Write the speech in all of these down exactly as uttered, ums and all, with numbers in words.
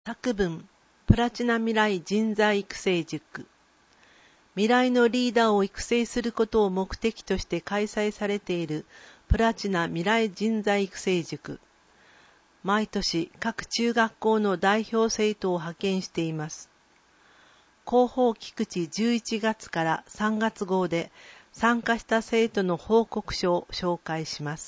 作文プラチナ未来人材育成塾。未来のリーダーを育成することを目的として開催されているプラチナ未来人材育成塾。毎年各中学校の代表生徒を派遣しています。広報菊池じゅういちがつからさんがつ号で参加した生徒の報告書を紹介します。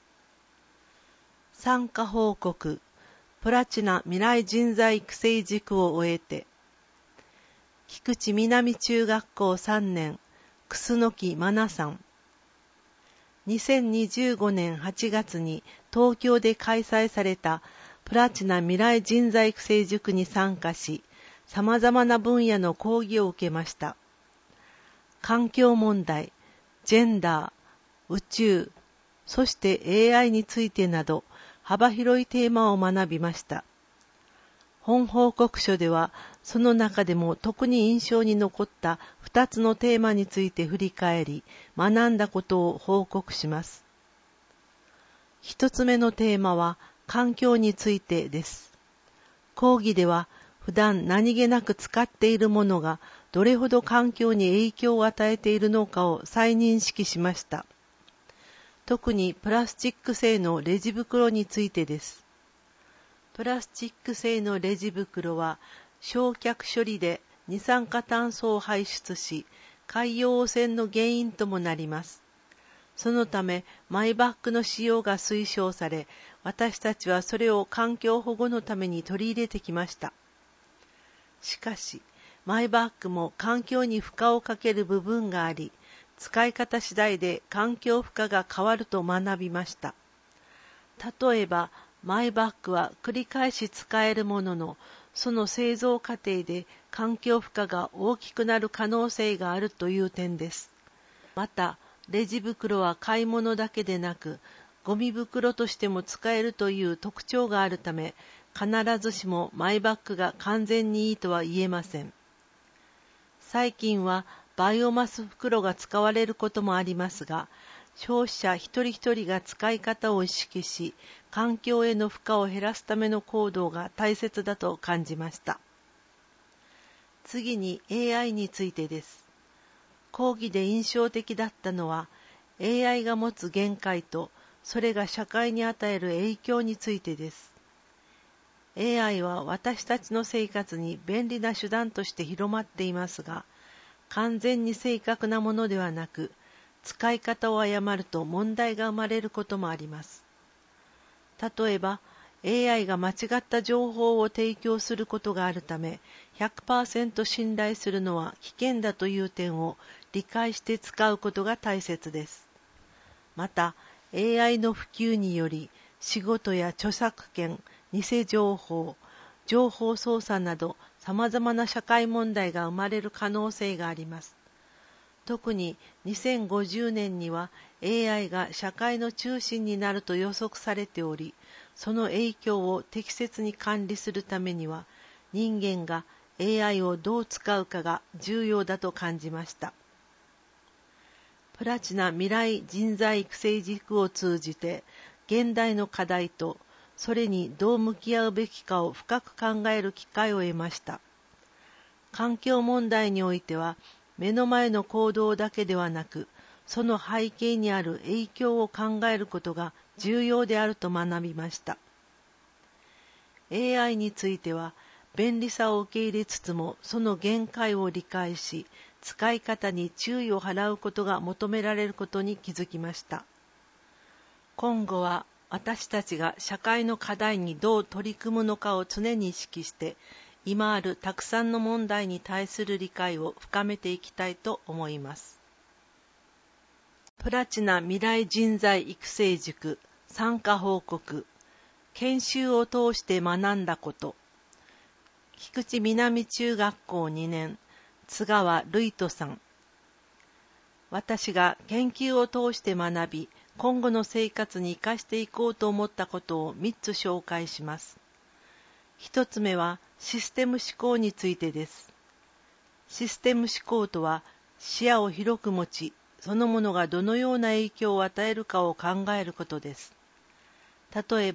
参加報告プラチナ未来人材育成塾を終えて、菊池南中学校さんねん、楠木真奈さん。にせんにじゅうごねんはちがつに東京で開催されたプラチナ未来人材育成塾に参加し、様々な分野の講義を受けました。環境問題、ジェンダー、宇宙、そして エーアイ についてなど、幅広いテーマを学びました。本報告書では、その中でも特に印象に残ったふたつのテーマについて振り返り、学んだことを報告します。ひとつめのテーマは、環境についてです。講義では、普段何気なく使っているものが、どれほど環境に影響を与えているのかを再認識しました。特にプラスチック製のレジ袋についてです。プラスチック製のレジ袋は焼却処理で二酸化炭素を排出し、海洋汚染の原因ともなります。そのためマイバッグの使用が推奨され、私たちはそれを環境保護のために取り入れてきました。しかし、マイバッグも環境に負荷をかける部分があり、使い方次第で環境負荷が変わると学びました。例えば、マイバッグは繰り返し使えるものの、その製造過程で環境負荷が大きくなる可能性があるという点です。また、レジ袋は買い物だけでなく、ゴミ袋としても使えるという特徴があるため、必ずしもマイバッグが完全にいいとは言えません。最近は、バイオマス袋が使われることもありますが、消費者一人一人が使い方を意識し、環境への負荷を減らすための行動が大切だと感じました。次に エーアイ についてです。講義で印象的だったのは、エーアイ が持つ限界と、それが社会に与える影響についてです。エーアイ は私たちの生活に便利な手段として広まっていますが、完全に正確なものではなく、使い方を誤ると問題が生まれることもあります。例えば、エーアイ が間違った情報を提供することがあるため、ひゃくパーセント 信頼するのは危険だという点を理解して使うことが大切です。また、エーアイ の普及により、仕事や著作権、偽情報、情報操作など、様々な社会問題が生まれる可能性があります。特ににせんごじゅうねんには エーアイ が社会の中心になると予測されており、その影響を適切に管理するためには、人間が エーアイ をどう使うかが重要だと感じました。プラチナ未来人材育成塾を通じて、現代の課題とそれにどう向き合うべきかを深く考える機会を得ました。環境問題においては、目の前の行動だけではなく、その背景にある影響を考えることが重要であると学びました。エーアイ については、便利さを受け入れつつも、その限界を理解し、使い方に注意を払うことが求められることに気づきました。今後は、私たちが社会の課題にどう取り組むのかを常に意識して、今あるたくさんの問題に対する理解を深めていきたいと思います。プラチナ未来人材育成塾参加報告。研修を通して学んだこと。菊池南中学校にねん、津川瑠衣人さん。私が研究を通して学び、今後の生活に生かしていこうと思ったことをみっつ紹介します。ひとつめはシステム思考についてです。システム思考とは視野を広く持ち、そのものがどのような影響を与えるかを考えることです。例えば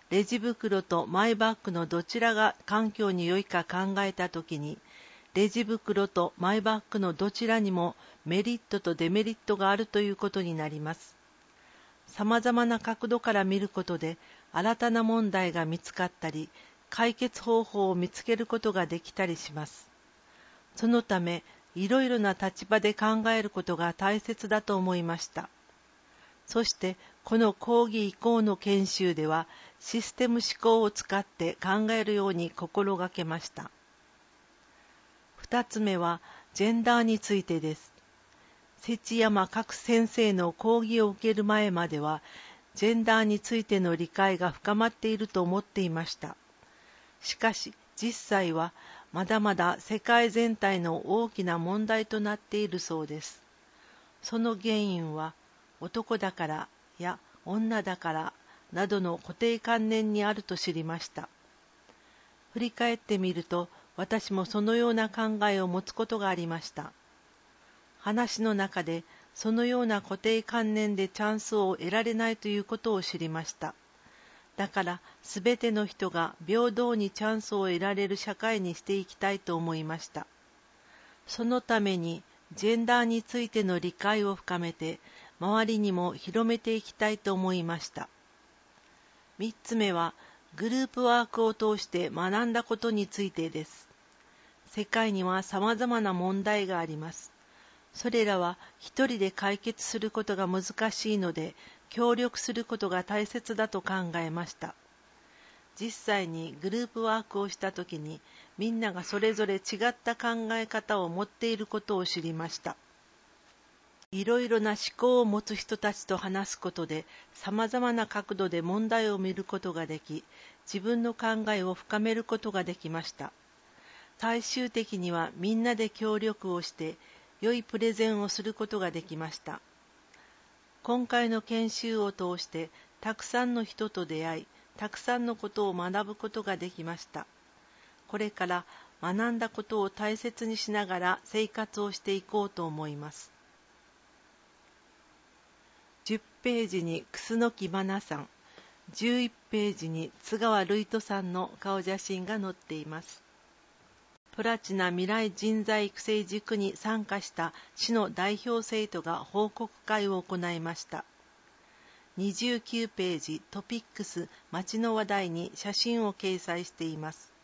レジ袋とマイバッグのどちらが環境に良いか考えたときに、レジ袋とマイバッグのどちらにもメリットとデメリットがあるということになります。さまざまな角度から見ることで、新たな問題が見つかったり、解決方法を見つけることができたりします。そのため、いろいろな立場で考えることが大切だと思いました。そして、この講義以降の研修では、システム思考を使って考えるように心がけました。二つ目は、ジェンダーについてです。関山角先生の講義を受ける前までは、ジェンダーについての理解が深まっていると思っていました。しかし、実際は、まだまだ世界全体の大きな問題となっているそうです。その原因は、男だからや女だからなどの固定観念にあると知りました。振り返ってみると、私もそのような考えを持つことがありました。話の中で、そのような固定観念でチャンスを得られないということを知りました。だから、すべての人が平等にチャンスを得られる社会にしていきたいと思いました。そのために、ジェンダーについての理解を深めて、周りにも広めていきたいと思いました。三つ目は、グループワークを通して学んだことについてです。世界には様々な問題があります。それらは一人で解決することが難しいので、協力することが大切だと考えました。実際にグループワークをしたときに、みんながそれぞれ違った考え方を持っていることを知りました。いろいろな思考を持つ人たちと話すことで、様々な角度で問題を見ることができ、自分の考えを深めることができました。最終的にはみんなで協力をして、良いプレゼンをすることができました。今回の研修を通して、たくさんの人と出会い、たくさんのことを学ぶことができました。これから学んだことを大切にしながら生活をしていこうと思います。じゅっページに楠木真奈さん、じゅういちページに津川瑠衣人さんの顔写真が載っています。プラチナ未来人材育成塾に参加した市の代表生徒が報告会を行いました。にじゅうきゅうページトピックス街の話題に写真を掲載しています。